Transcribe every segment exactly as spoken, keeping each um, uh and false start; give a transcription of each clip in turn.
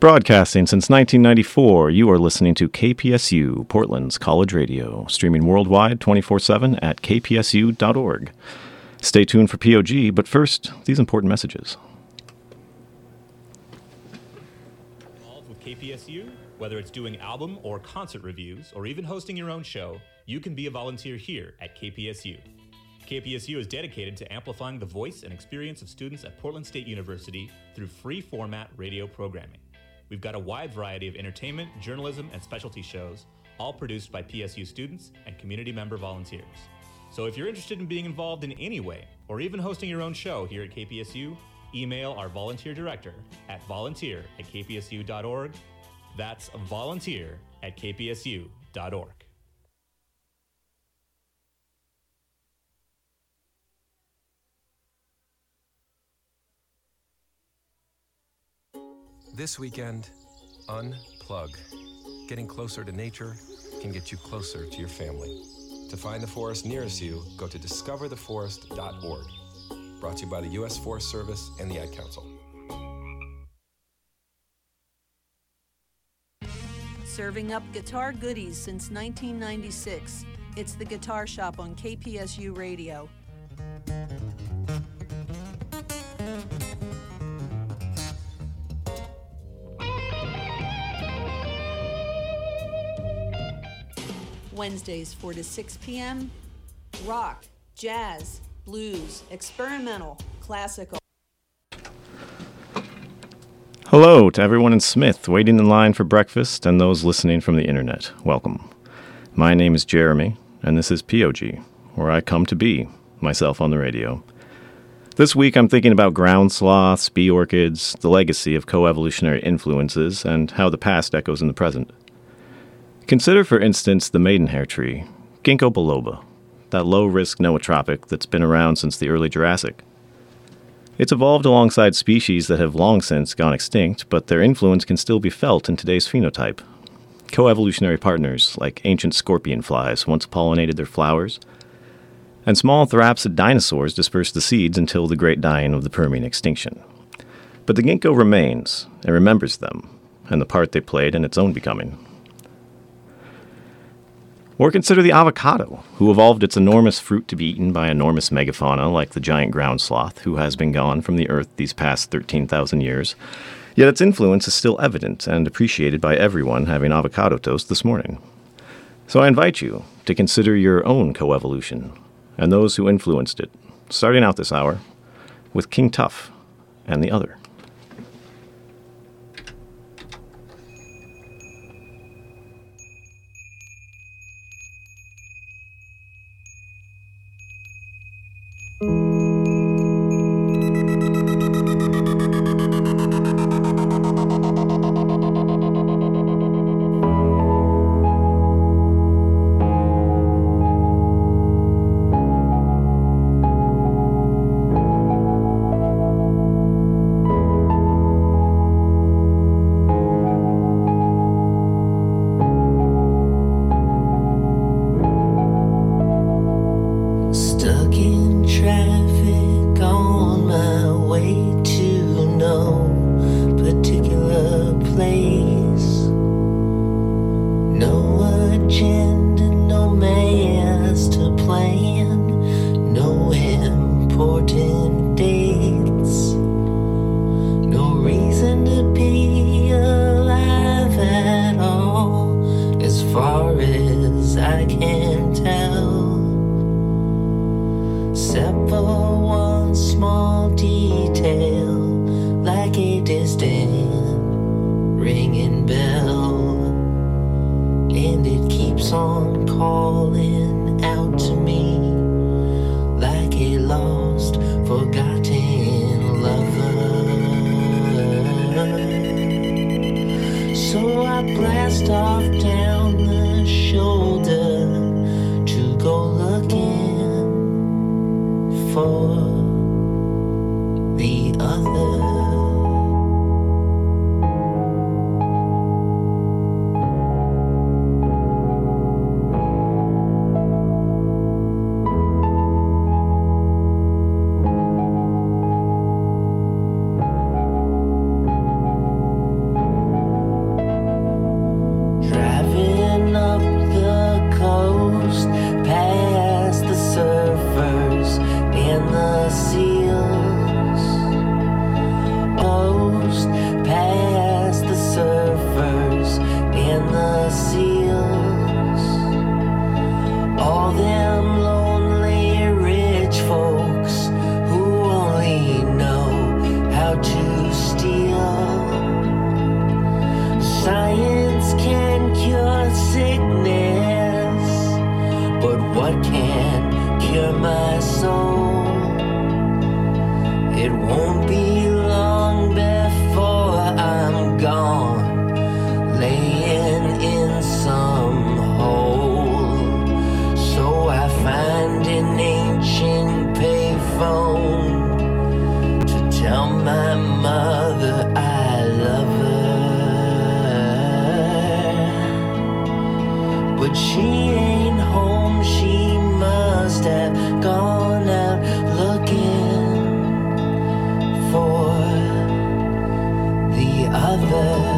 Broadcasting since nineteen ninety-four, you are listening to K P S U, Portland's college radio, streaming worldwide twenty-four seven at k p s u dot org. Stay tuned for P O G, but first, these important messages. Involved with K P S U, whether it's doing album or concert reviews, or even hosting your own show, you can be a volunteer here at K P S U. K P S U is dedicated to amplifying the voice and experience of students at Portland State University through free-format radio programming. We've got a wide variety of entertainment, journalism, and specialty shows, all produced by P S U students and community member volunteers. So if you're interested in being involved in any way, or even hosting your own show here at K P S U, email our volunteer director at volunteer at k p s u dot org. That's volunteer at k p s u dot org. This weekend, unplug. Getting closer to nature can get you closer to your family. To find the forest nearest you, go to discover the forest dot org. Brought to you by the U S Forest Service and the Ad Council. Serving up guitar goodies since nineteen ninety-six. It's the Guitar Shop on K P S U Radio. Wednesdays, four to six p.m. Rock, jazz, blues, experimental, classical. Hello to everyone in Smith waiting in line for breakfast and those listening from the internet. Welcome. My name is Jeremy, and this is P O G, where I come to be myself on the radio. This week I'm thinking about ground sloths, bee orchids, the legacy of coevolutionary influences, and how the past echoes in the present. Consider, for instance, the maidenhair tree, Ginkgo biloba, that low-risk nootropic that's been around since the early Jurassic. It's evolved alongside species that have long since gone extinct, but their influence can still be felt in today's phenotype. Coevolutionary partners, like ancient scorpion flies, once pollinated their flowers, and small therapsid dinosaurs dispersed the seeds until the great dying of the Permian extinction. But the ginkgo remains and remembers them, and the part they played in its own becoming. Or consider the avocado, who evolved its enormous fruit to be eaten by enormous megafauna like the giant ground sloth, who has been gone from the earth these past thirteen thousand years. Yet its influence is still evident and appreciated by everyone having avocado toast this morning. So I invite you to consider your own coevolution and those who influenced it, starting out this hour with King Tuf and the Other. It won't be long before I'm gone, laying in some hole. So I find an ancient payphone to tell my mother I love her. But she ain't home, she must have gone out looking for the other.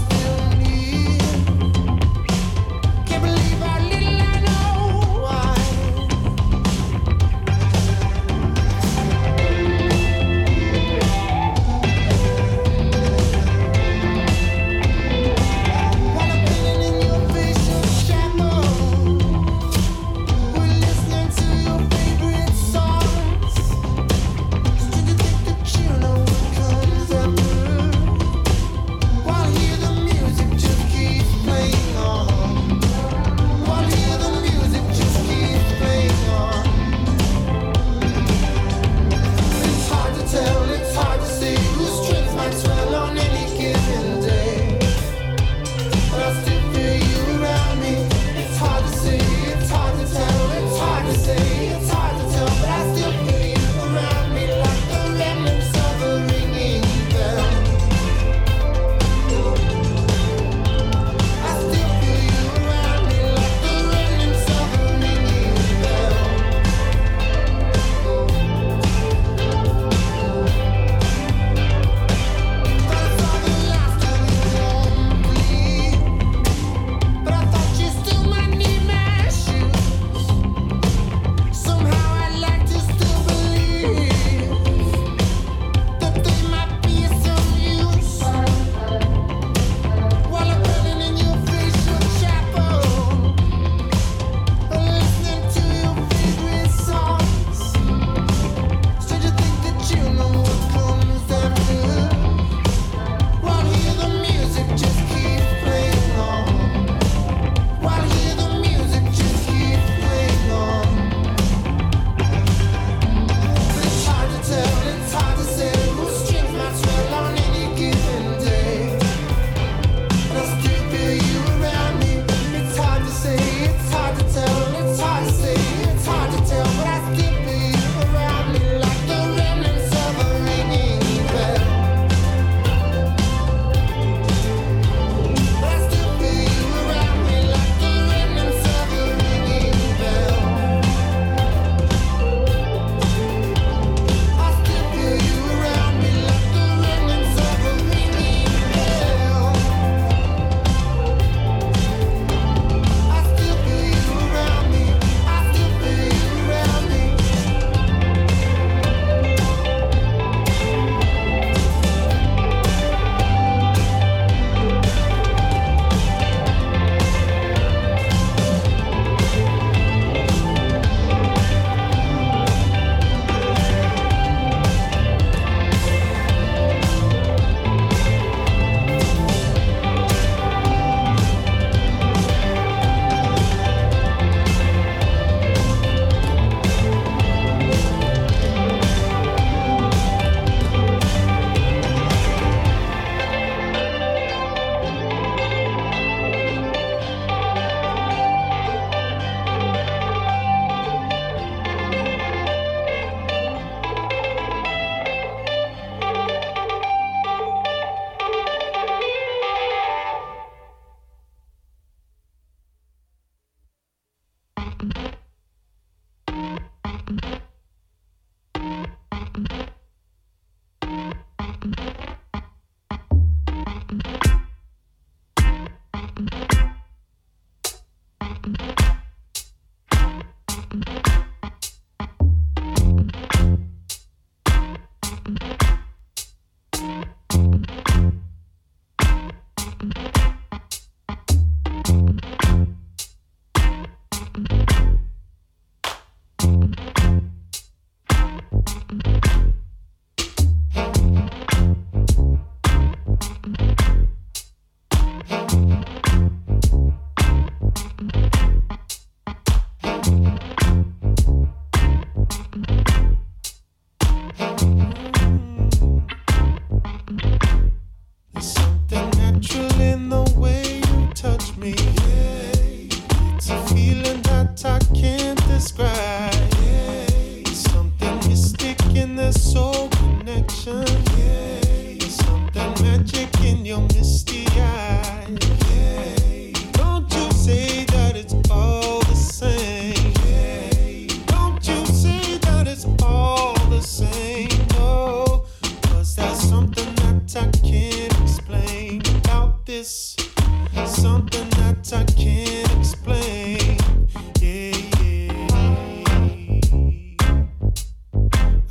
Can't believe how little I know.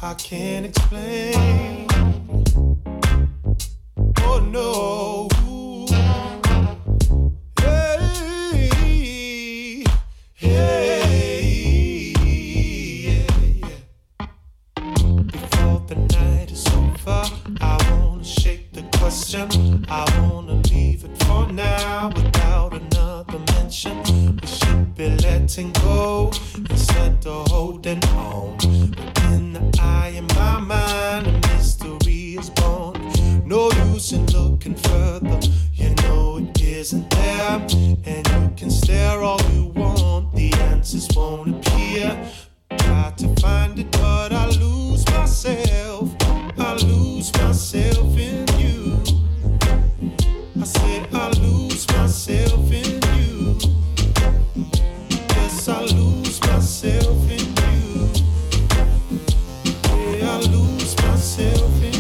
I can't explain. Oh no. Hey, hey, yeah, yeah. Before the night is over, I wanna shake the question. I wanna leave it for now without another mention. We should be letting go instead of holding on. But in the eye of my mind, a mystery is born. No use in looking further, you know it isn't there. And you can stare all you want, the answers won't appear. Try to find it, but I lose myself. I lose myself in you. I said I lose myself in you. Yes, I lose myself in you. Yeah, I lose myself in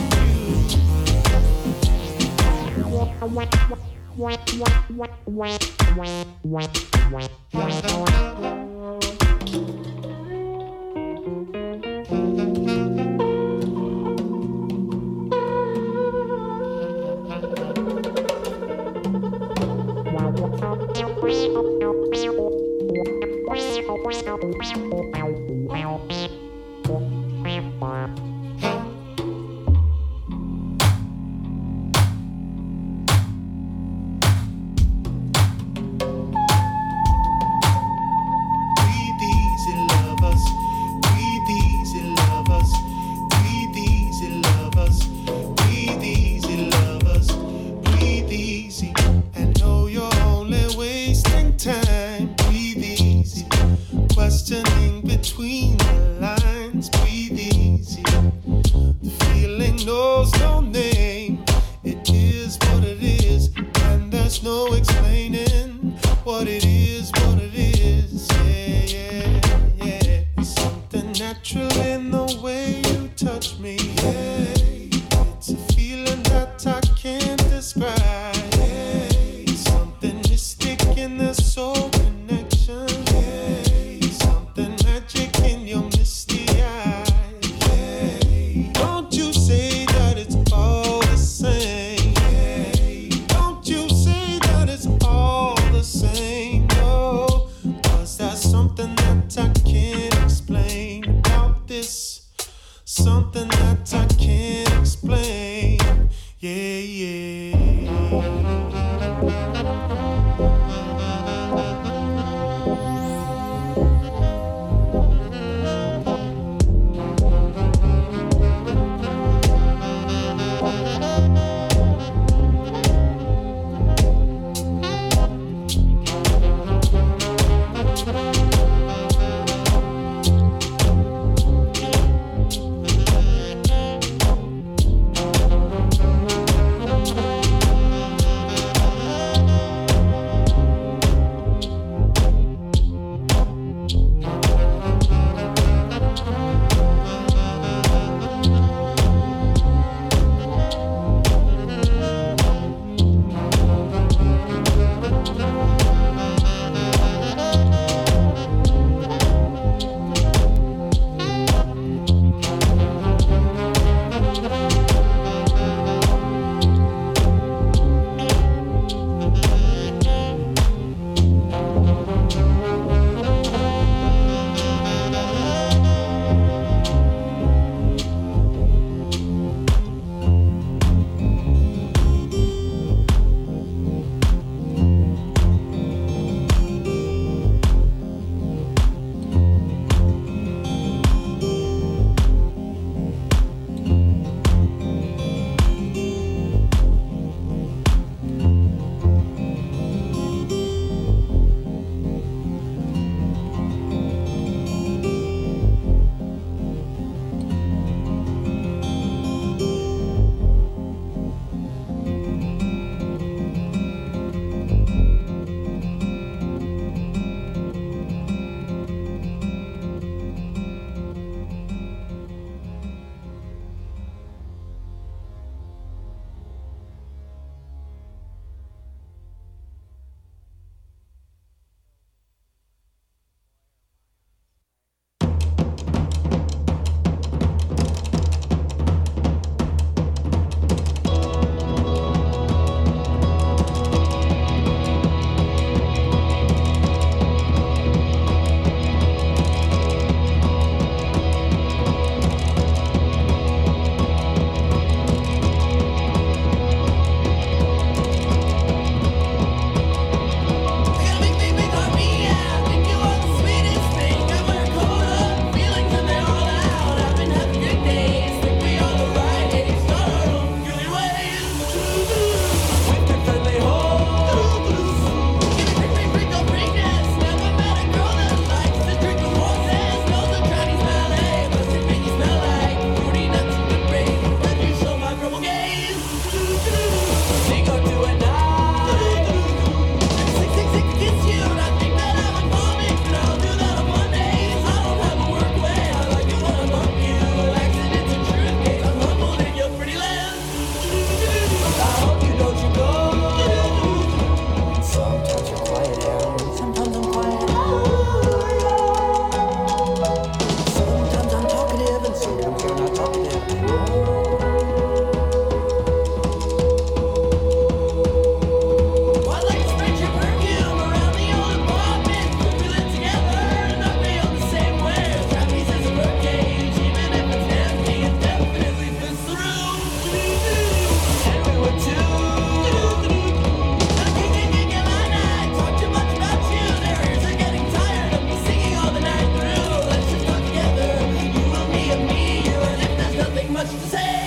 Much to say.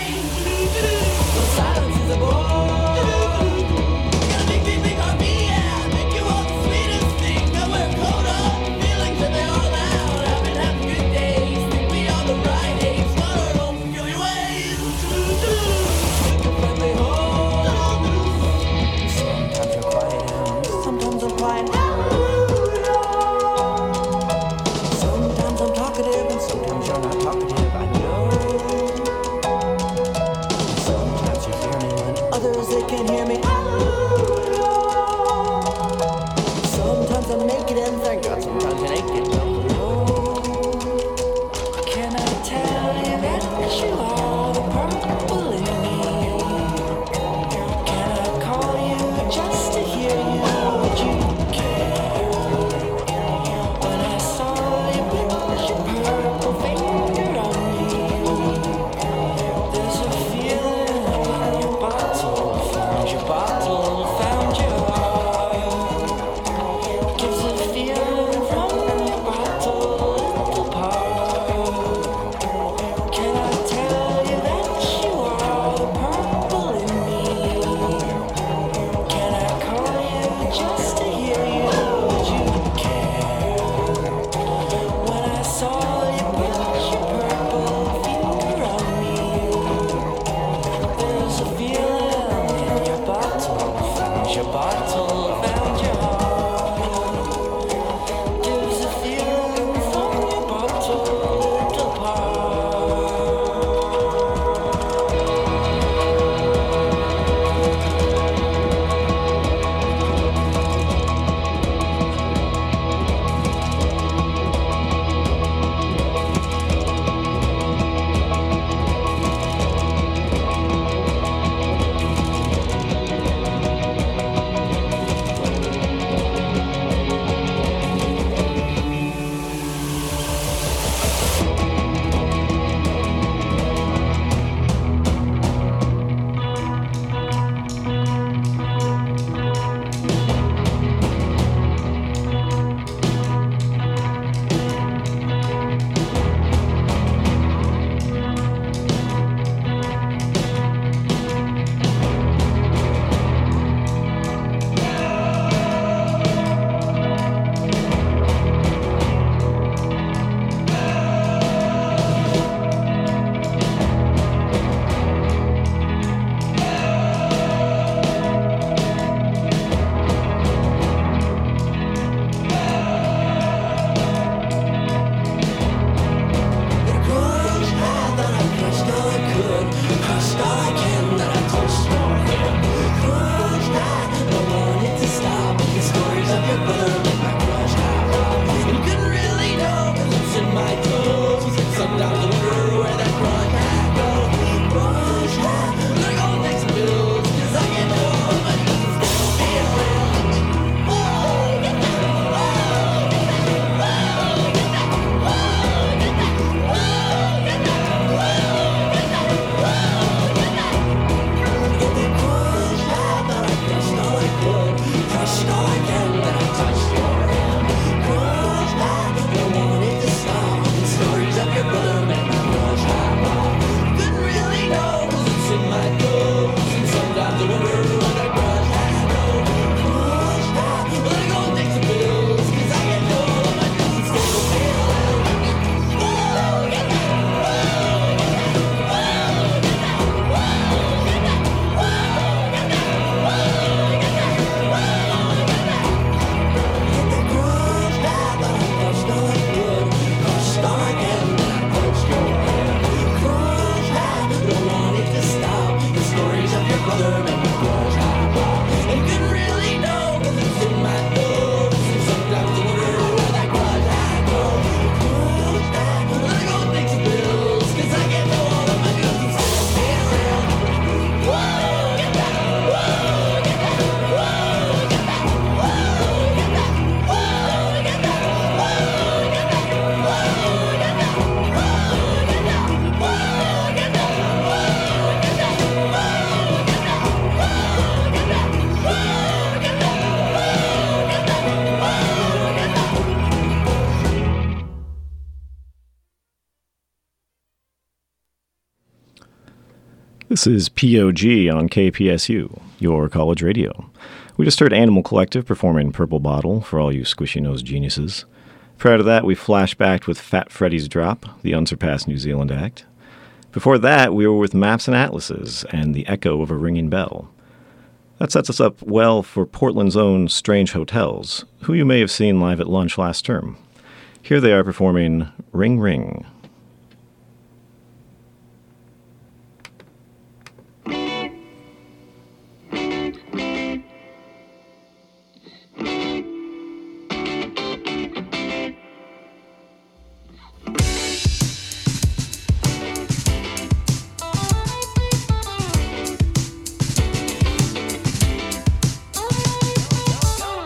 This is P O G on K P S U, your college radio. We just heard Animal Collective performing Purple Bottle for all you squishy-nosed geniuses. Prior to that, we flashbacked with Fat Freddy's Drop, the unsurpassed New Zealand act. Before that, we were with Maps and Atlases and the echo of a ringing bell. That sets us up well for Portland's own Strange Hotels, who you may have seen live at lunch last term. Here they are performing Ring Ring.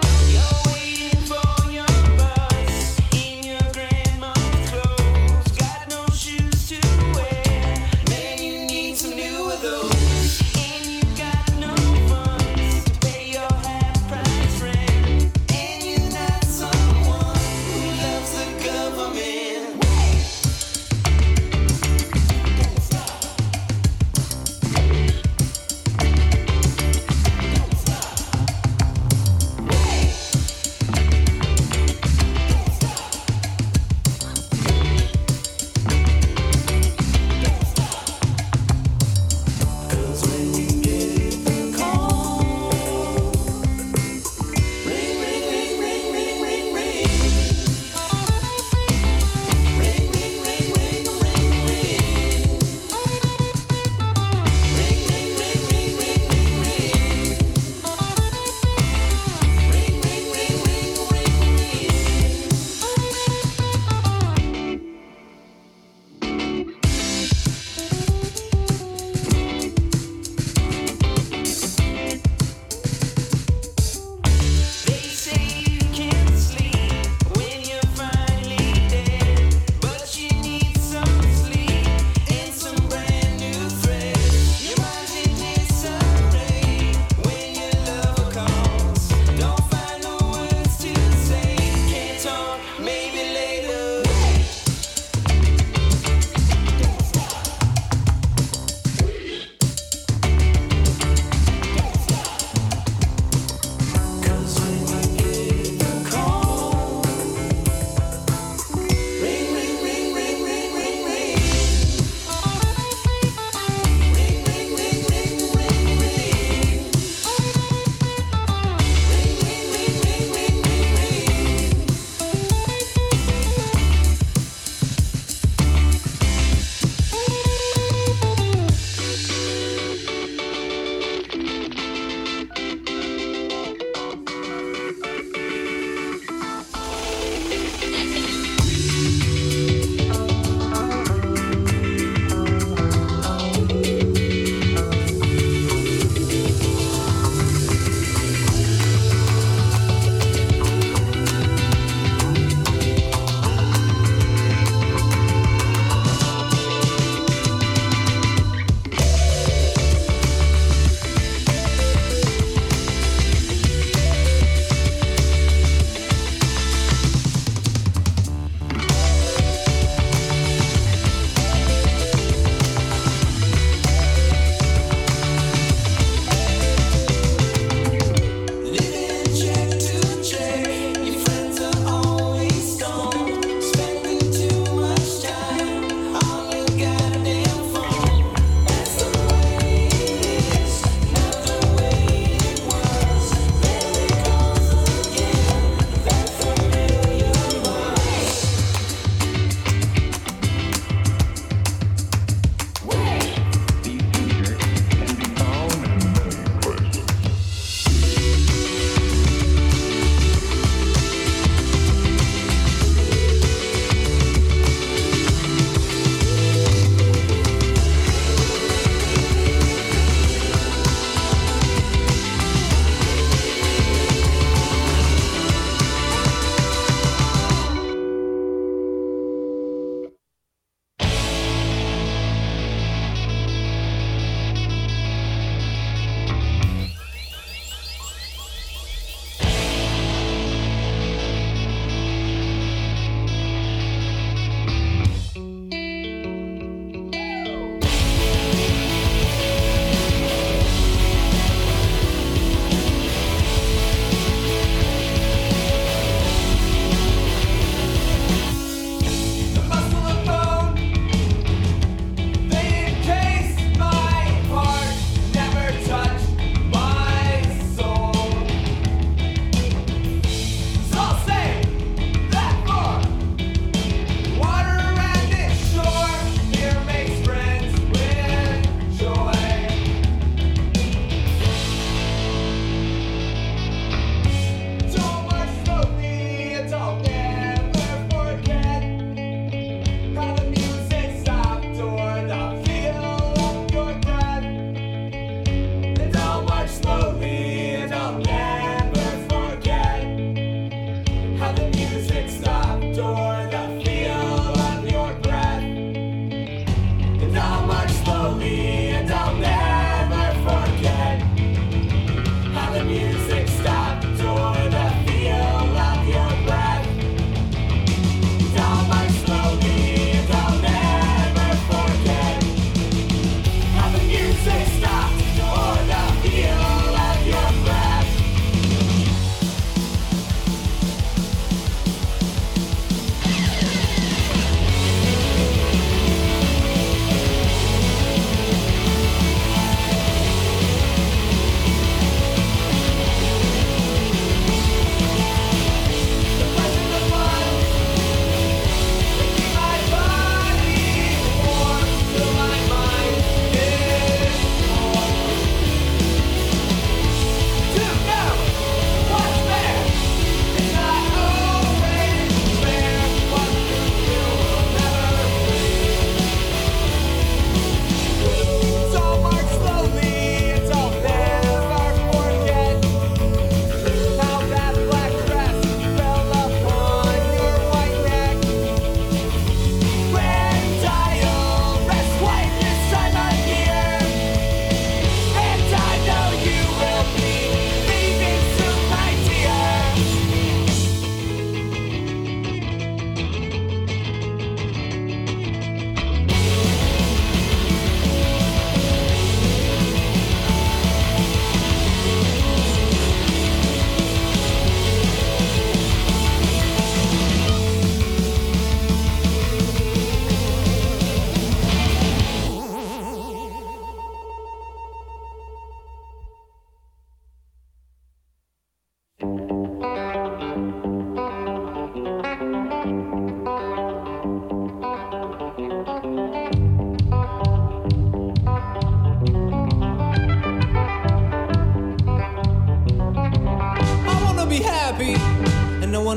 Waiting for your bus in your grandma's clothes.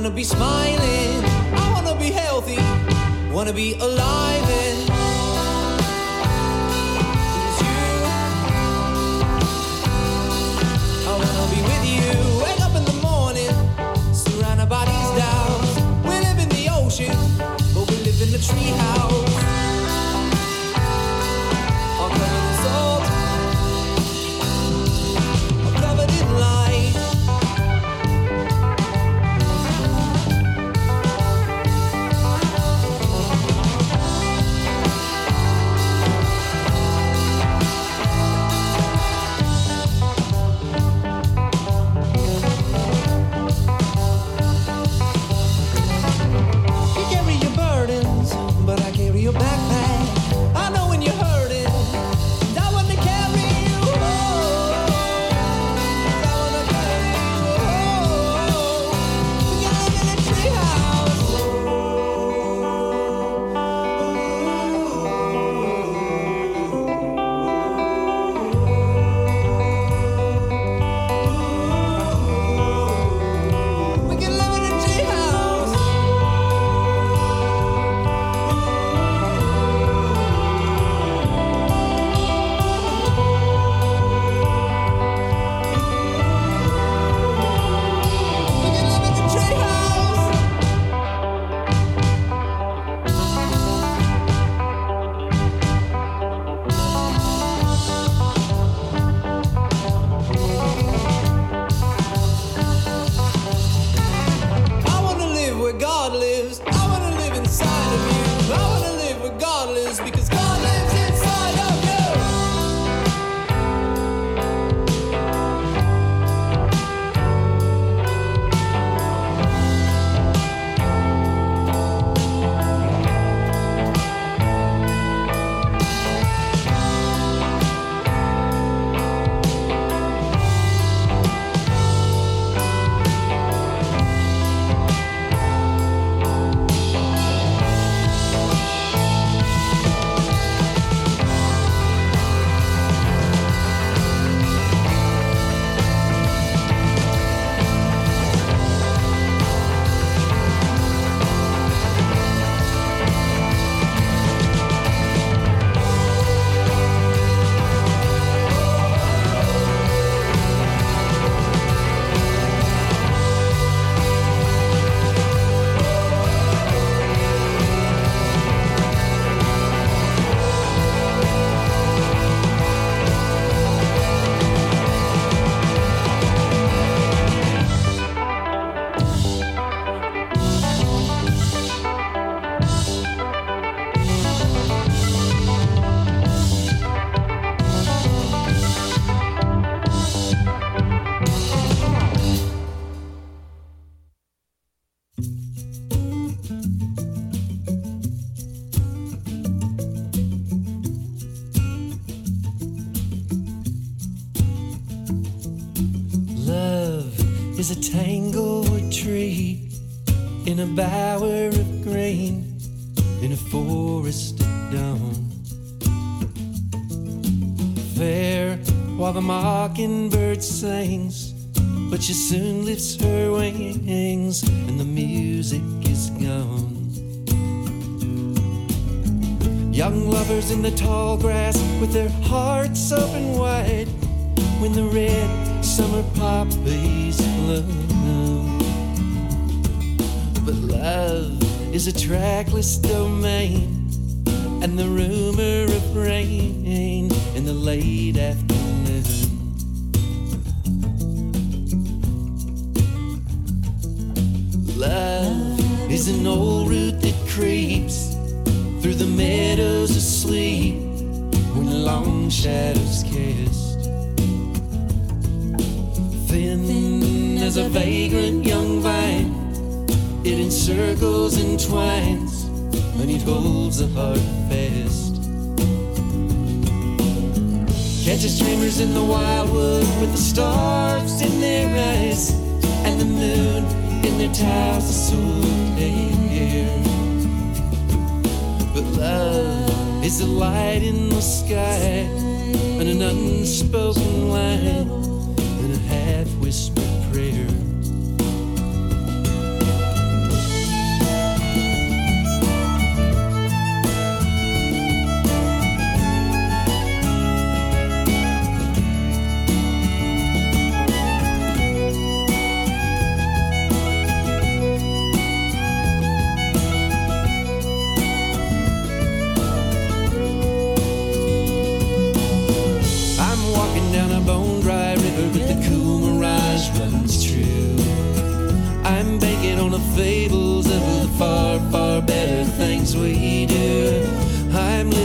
wanna be smiling, I wanna be healthy, wanna be alive and it's you. I wanna be with you, wake up in the morning, surrounded by these doubts. We live in the ocean, but we live in the treehouse. I'm covered in salt, I'm covered in light. But I carry your backpack. I know when you're hurting, and I wanna carry you home. I wanna carry you home. We can live in a treehouse. We can live in a treehouse. God lives, I wanna live inside of you. I wanna live where God lives because God lives inside of you. Is a tanglewood tree in a bower of grain in a forest at dawn. Fair while the mockingbird sings, but she soon lifts her wings and the music is gone. Young lovers in the tall grass with their hearts open wide when the red summer poppies bloom. But love is a trackless domain, and the rumor of rain in the late afternoon. Love is an old root that creeps through the meadows asleep when long shadows cast. Thin as a vagrant young vine, it encircles and twines, and it holds the heart fast. Catches dreamers in the wildwood with the stars in their eyes and the moon in their tassel hair. But love is a light in the sky and an unspoken line and a half-whispered prayer.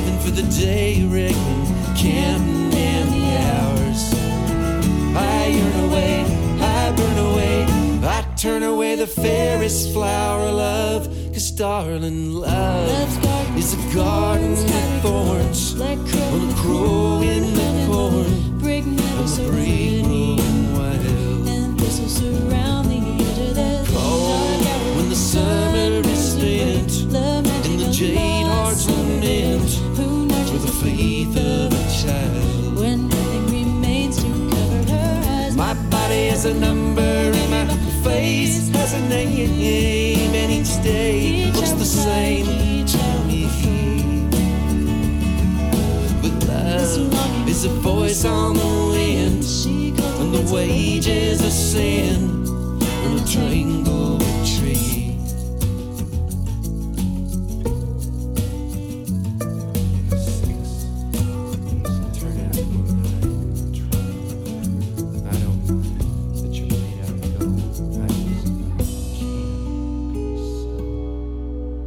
living for the day, reckoning, counting down the hours. I yearn away, I burn away, I turn away the fairest flower of love. Cause darling, love is a garden with thorns. Wanna grow in the corn, break nettles I'ma break growing wild. and thistles surround the edge of the Cold when the summer is spent, and the jade hearts lament for the faith of a child. when nothing remains to cover her eyes. My body has a number and my face has a name, and each day looks the same to me. But love is a voice on the wind, and the wages of sin on a tanglewood tree. Turn out moonlight. I don't mind that you're made out of gold. I just know it can't be so.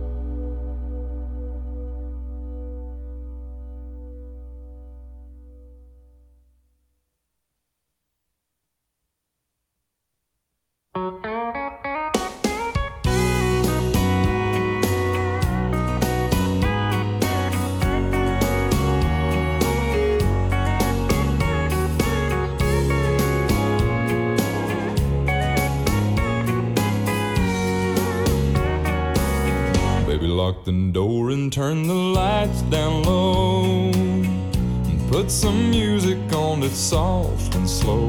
Baby, lock the door and turn the lights down low, and put some music on that's soft and slow.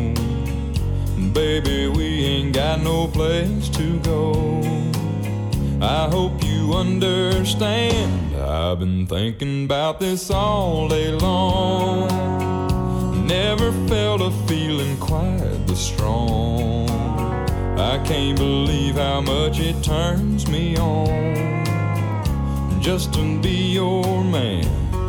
Baby, we ain't got no place to go. I hope you understand, I've been thinking about this all day long. Never felt a feeling quite this strong. I can't believe how much it turns me on just to be your man.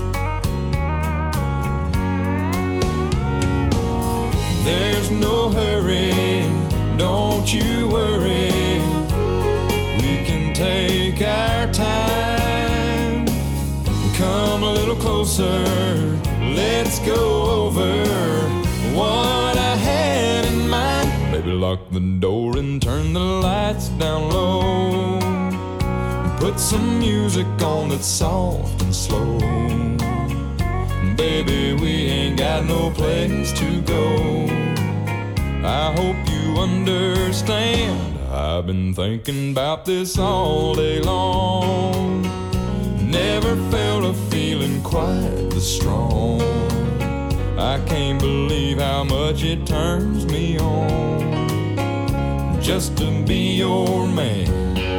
There's no hurry, don't you worry. We can take our time. Come a little closer, let's go over what I had in mind. Baby, lock the door and turn the lights down low. Put some music on that's soft and slow. Baby, we ain't got no place to go. I hope you understand, I've been thinking about this all day long. Never felt a feeling quite this strong. I can't believe how much it turns me on just to be your man.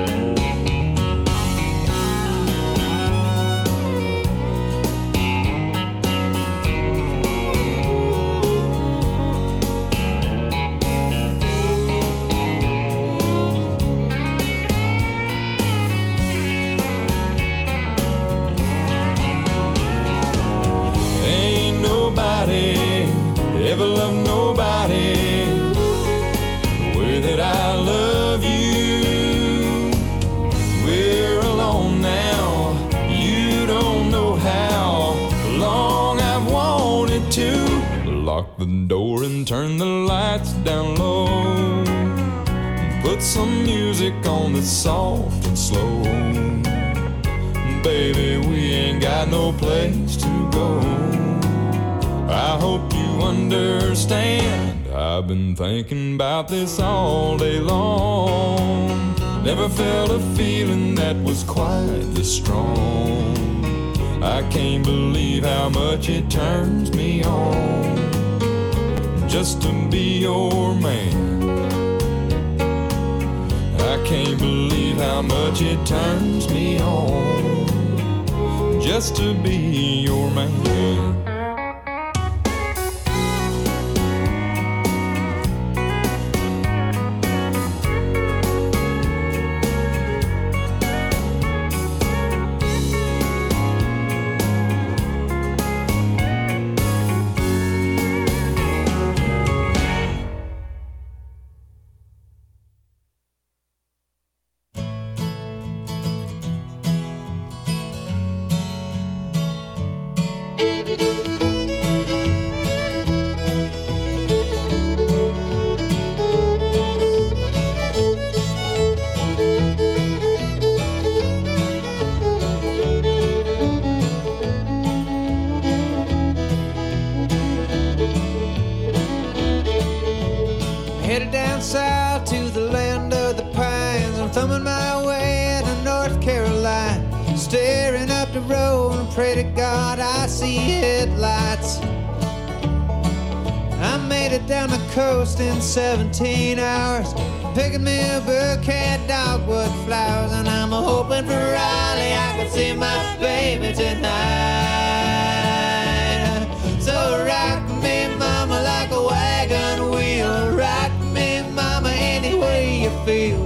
Ever love nobody the way that I love you. We're alone now, you don't know how long I've wanted to. Lock the door and turn the lights down low. Put some music on that's soft and slow. Baby, we ain't got no place to go. I hope you understand, I've been thinking about this all day long. Never felt a feeling that was quite this strong. I can't believe how much it turns me on just to be your man. I can't believe how much it turns me on just to be your man. pray to God I see headlights. I made it down the coast in seventeen hours, picking me a bouquet of dogwood flowers, and I'm hoping for Raleigh I can see my baby tonight. So rock me, mama, like a wagon wheel. Rock me, mama, any way you feel.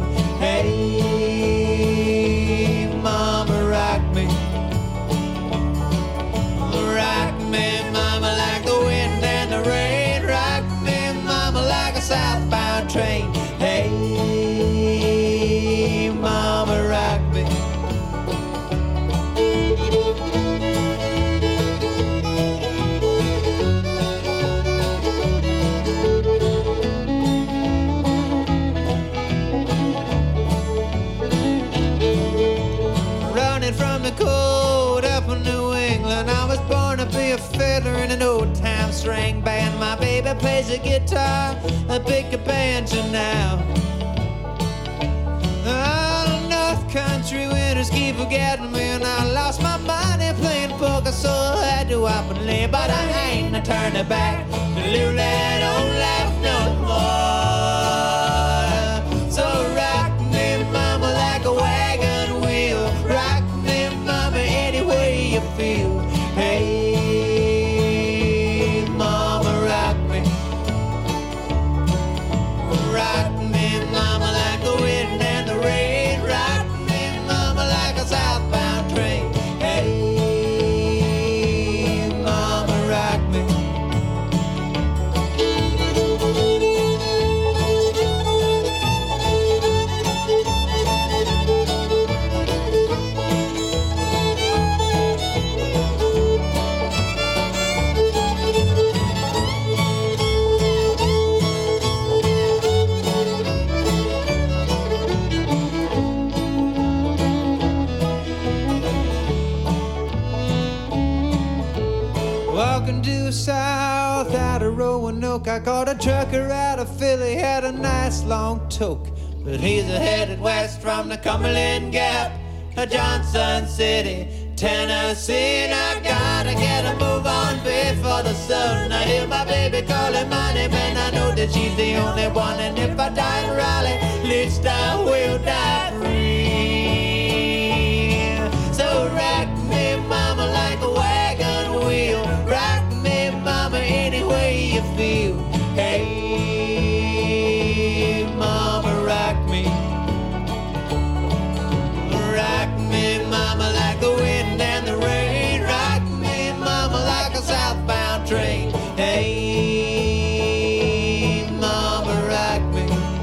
Hey, mama, rock me. Rock me, mama, like the wind and the rain. Rock me, mama, like a southbound train. Hey, mama, rock me. Running from the cold up in New England, I was born to be a fiddler in an old-time string band. My baby plays the guitar, I pick a banjo now. Oh, North Country winters keep forgetting me, and I lost my money playing poker, so I had to up and leave. But I ain't no turning back to live that old life no more. So rock me, mama, like a wagon wheel. Rock me, mama, any way you feel. Hey, mama, rock me. Rock me, mama, like the wind and the rain. Rock me, mama, like a southbound train. Hey, mama, rock me. Walking due south out of Roanoke, I caught a trucker out of Philly, had a nice long toke. But he's a headed west from the Cumberland Gap, a Johnson City, Tennessee. And I gotta get a move on before the sun. I hear my baby calling my name, and I know that she's the only one. And if I die in Raleigh, at least I will die free. So rock me, mama, like a wagon wheel. Rock me, mama, any way you feel. Hey, mama, rock me. Rock me, mama, like the wind and the rain. Rock me, mama, like a southbound train. Hey, mama, rock me.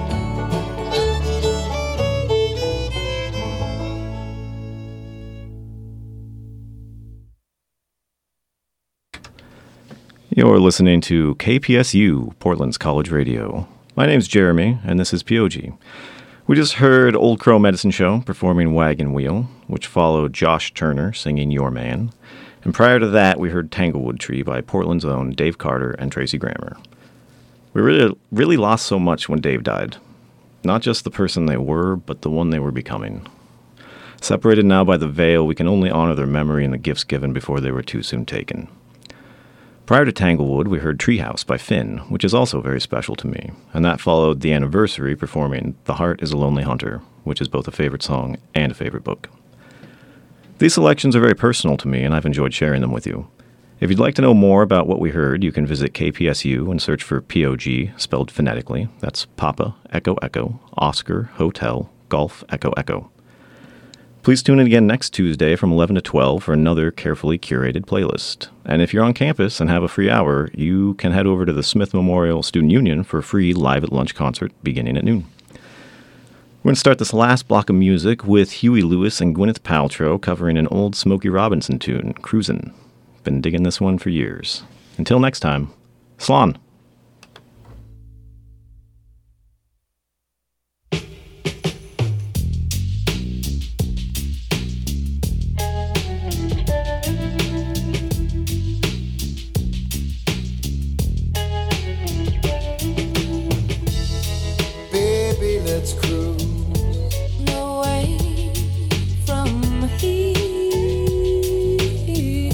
You're listening to K P S U, Portland's College Radio. My name's Jeremy, and this is P O G. We just heard Old Crow Medicine Show performing Wagon Wheel, which followed Josh Turner singing Your Man. And prior to that, we heard Tanglewood Tree by Portland's own Dave Carter and Tracy Grammer. We really, really lost so much when Dave died. Not just the person they were, but the one they were becoming. Separated now by the veil, we can only honor their memory and the gifts given before they were too soon taken. Prior to Tanglewood, we heard Treehouse by Finn, which is also very special to me, and that followed The Anniversary performing The Heart is a Lonely Hunter, which is both a favorite song and a favorite book. These selections are very personal to me, and I've enjoyed sharing them with you. If you'd like to know more about what we heard, you can visit K P S U and search for P O G, spelled phonetically. That's Papa, Echo, Echo, Oscar, Hotel, Golf, Echo, Echo. Please tune in again next Tuesday from eleven to twelve for another carefully curated playlist. And if you're on campus and have a free hour, you can head over to the Smith Memorial Student Union for a free Live at Lunch concert beginning at noon. We're going to start this last block of music with Huey Lewis and Gwyneth Paltrow covering an old Smokey Robinson tune, Cruisin'. Been digging this one for years. Until next time, Slán. Away from here.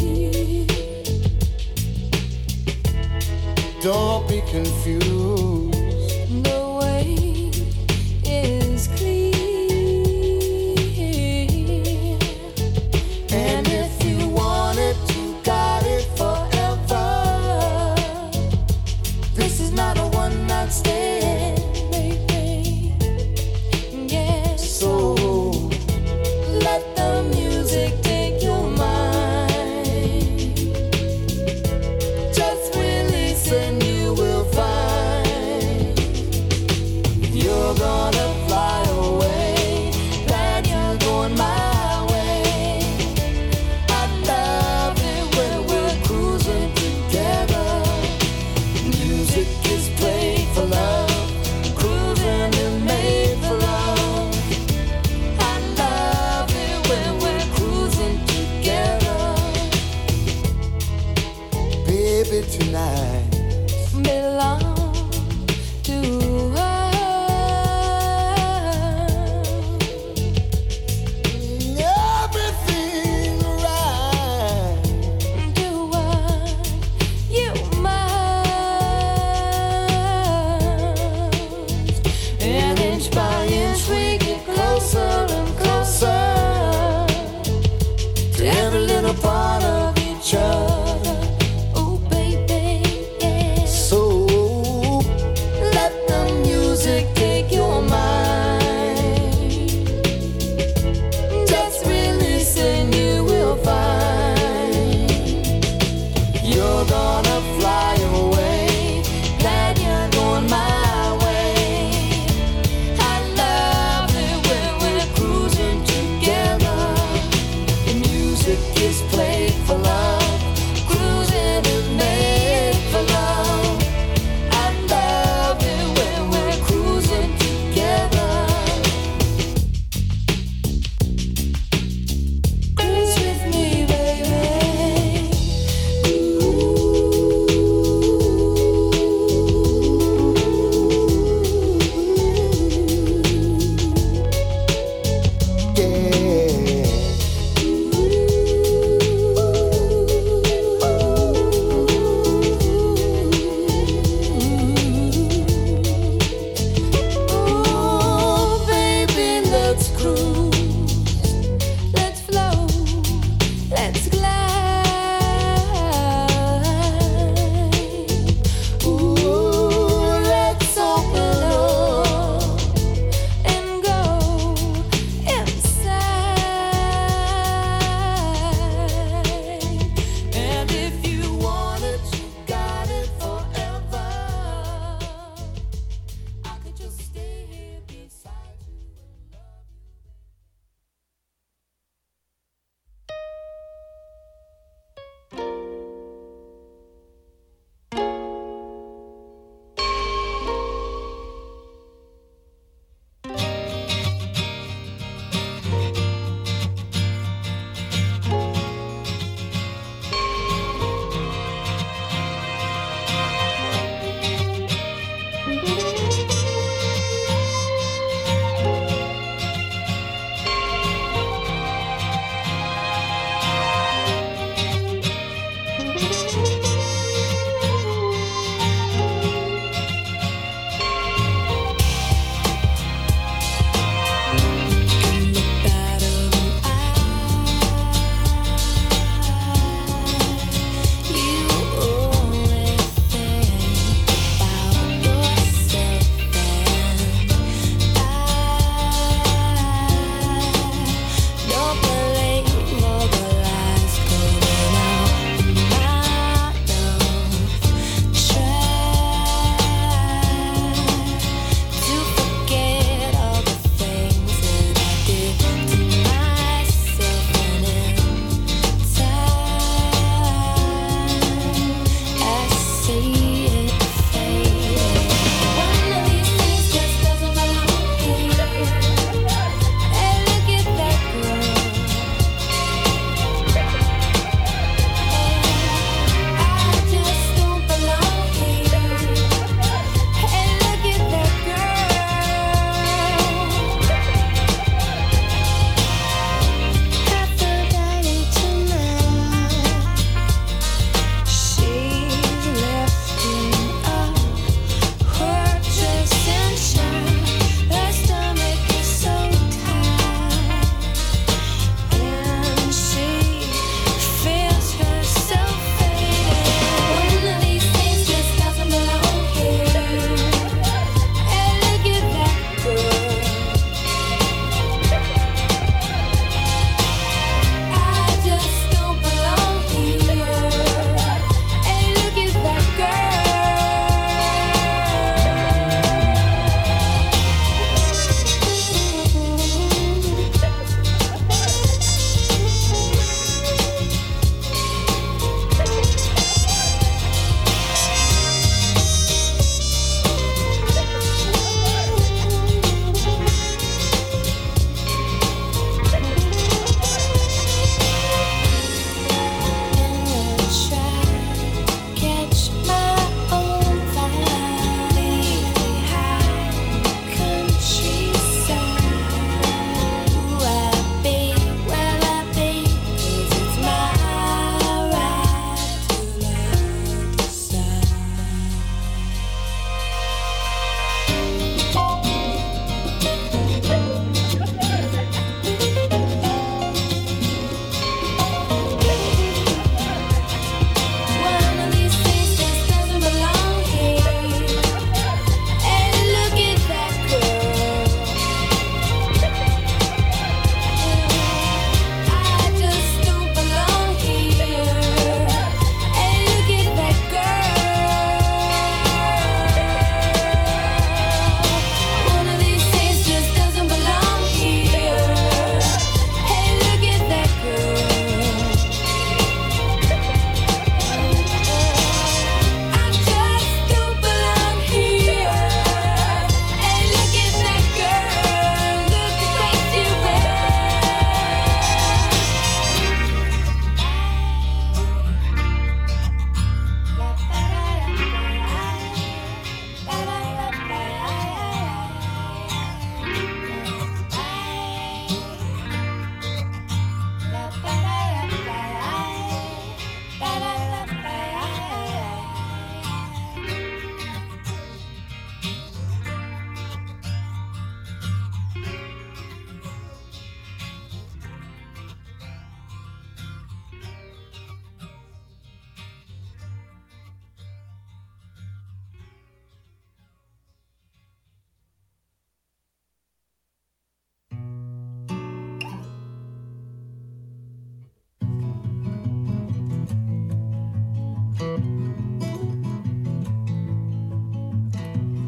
don't be confused. The way is clear. And if you want it, you got it forever. This is not a one night stand, Baby, yeah. so Let the music take your mind. just release and you will find you're gonna fly away. Glad you're going my way. I love it when we're cruising together. Music is played for love, cruising is made for love. I love it when we're cruising together. Baby, tonight Belong to us. everything right. Do what you must. And inch by inch we get closer and closer to every little part of each other. Oh, baby, yeah. So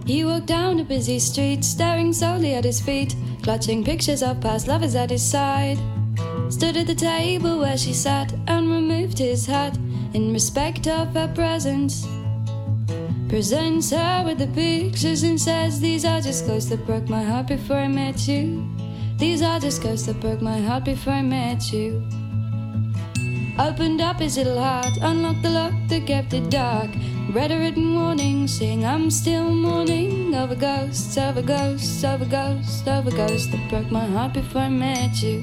He walked down a busy street, staring solely at his feet, clutching pictures of past lovers at his side. Stood at the table where she sat and removed his hat in respect of her presence. Presents her with the pictures and says, these are just ghosts that broke my heart before I met you. These are just ghosts that broke my heart before I met you. Opened up his little heart, unlocked the lock that kept it dark. Read a written warning, saying I'm still mourning over ghosts, over ghosts, over ghosts, over ghosts that broke my heart before I met you.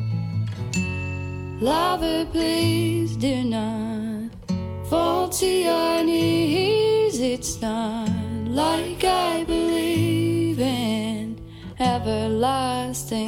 Lover, please do not fall to your knees. It's not like I believe in everlasting